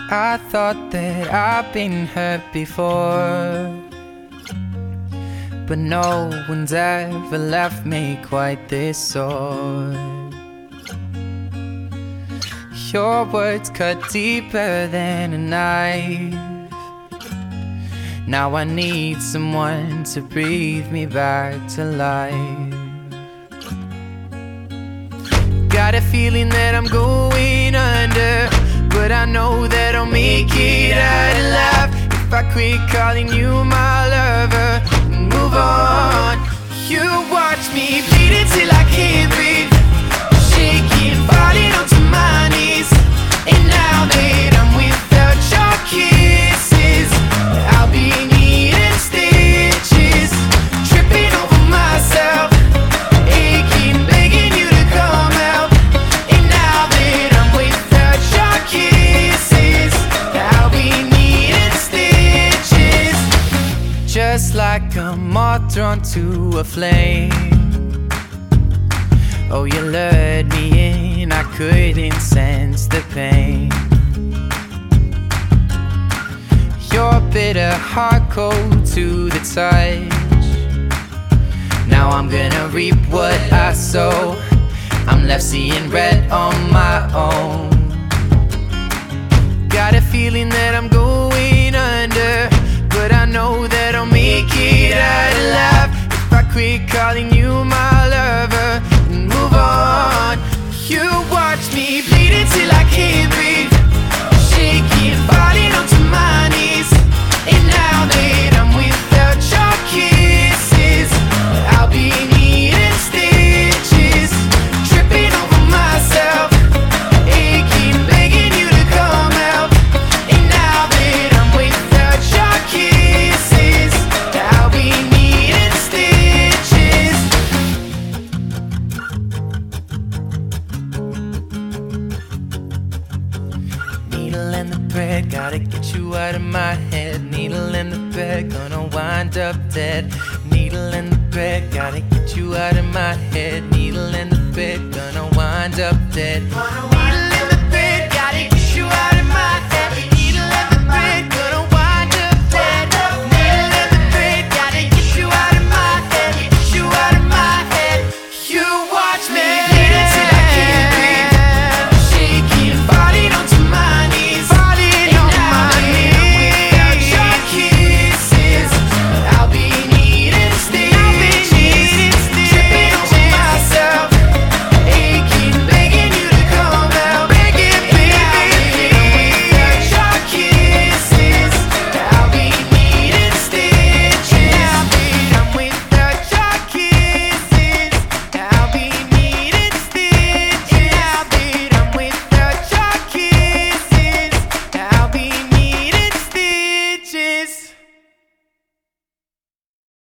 I thought that I've been hurt before, but no one's ever left me quite this sore. Your words cut deeper than a knife. Now I need someone to breathe me back to life. Got a feeling that I'm going under, but I know that I'll make it out alive if I quit calling you my lover and move on. You watch me bleed until I can't breathe, shaking, falling onto my knees. And now that I'm without your kisses, I'll be needing stitches, tripping over myself, aching, begging you to come out. And now that I'm without your kisses, I'll be needing stitches, just like a moth drawn to a flame. Oh, you lured me in, I couldn't sense the pain. Your bitter heart cold to the touch. Now I'm gonna reap what I sow. I'm left seeing red on my own. Got a feeling that I'm going under, but I know that I'll make it out alive if I quit calling you my lover and move on. You watch me bleed until I can't breathe, shaking, falling onto my knees. And now that I'm without your kisses, I'll be needing stitches, tripping over myself, aching, begging you to come out. And now that I'm without your kisses, I'll be needing stitches. Needle and the thread, gotta get you out of my head. Needle and the thread, gonna wind up dead. Needle and the thread, gotta get you out of my head. Needle and the thread, gonna wind up dead.